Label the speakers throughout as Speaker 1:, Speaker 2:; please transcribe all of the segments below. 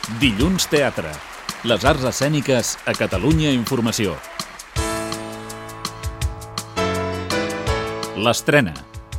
Speaker 1: Dilluns Teatre. Les arts escèniques a Catalunya Informació. L'estrena.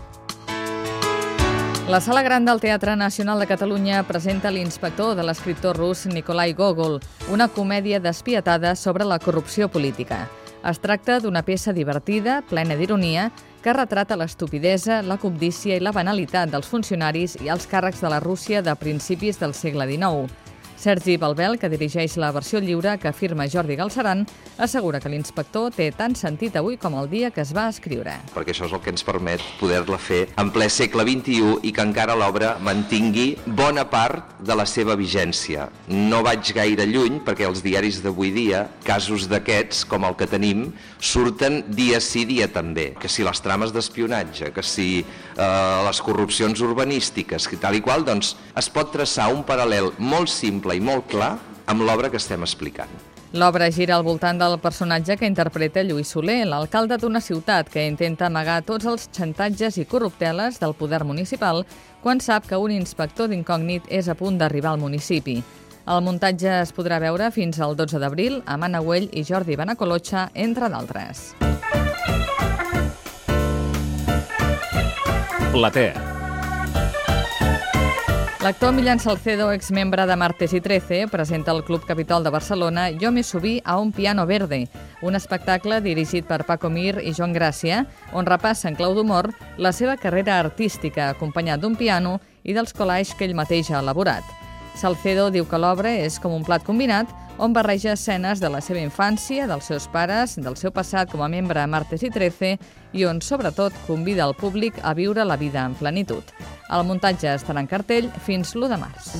Speaker 2: La Sala Gran del Teatre Nacional de Catalunya presenta L'inspector de l'escriptor rus Nikolai Gogol, una comèdia despietada sobre la corrupció política. Es tracta d'una peça divertida, plena d'ironia, que retrata l'estupidesa, la cobdícia i la banalitat dels funcionaris i els càrrecs de la Rússia de principis del segle XIX. Sergi Balbel, que dirigeix la versió lliure que afirma Jordi Galceran, assegura que l'inspector té tant sentit avui com el dia que es va escriure.
Speaker 3: Perquè això és el que ens permet poder-la fer en ple segle XXI i que encara l'obra mantingui bona part de la seva vigència. No vaig gaire lluny perquè els diaris d'avui dia, casos d'aquests com el que tenim, surten dia sí, dia també. Que si les trames d'espionatge, que si les corrupcions urbanístiques, que tal i qual, doncs es pot traçar un paral·lel molt simple i molt clar amb l'obra que estem explicant.
Speaker 2: L'obra gira al voltant del personatge que interpreta Lluís Soler, l'alcalde d'una ciutat que intenta amagar tots els xantatges i corrupteles del poder municipal quan sap que un inspector d'incògnit és a punt d'arribar al municipi. El muntatge es podrà veure fins al 12 d'abril amb Anna Güell i Jordi Benacolotxa, entre d'altres.
Speaker 1: Platea.
Speaker 2: L'actor Millán Salcedo, exmembre de Martes y Trece, presenta al Club Capitol de Barcelona Jo me subí a un piano verde, un espectacle dirigit per Paco Mir i Joan Gràcia, on repassa en clau d'humor la seva carrera artística, acompanyat d'un piano i dels collages que ell mateix ha elaborat. Salcedo diu que l'obra és com un plat combinat on barreja escenes de la seva infància, dels seus pares, del seu passat com a membre a Martes y Trece i on, sobretot, convida el públic a viure la vida en plenitud. El muntatge estarà en cartell fins l'1 de març.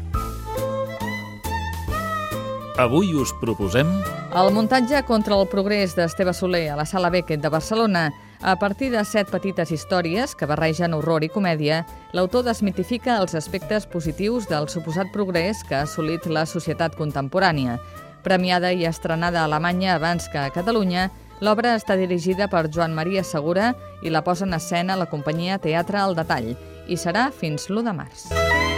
Speaker 1: Avui us proposem...
Speaker 2: El muntatge Contra el progrés d'Esteve Soler a la Sala Beckett de Barcelona. A partir de 7 petites històries que barregen horror i comèdia, l'autor desmitifica els aspectes positius del suposat progrés que ha assolit la societat contemporània. Premiada i estrenada a Alemanya abans que a Catalunya, l'obra està dirigida per Joan Maria Segura i la posa en escena la companyia Teatre al Detall i serà fins l'1 de març.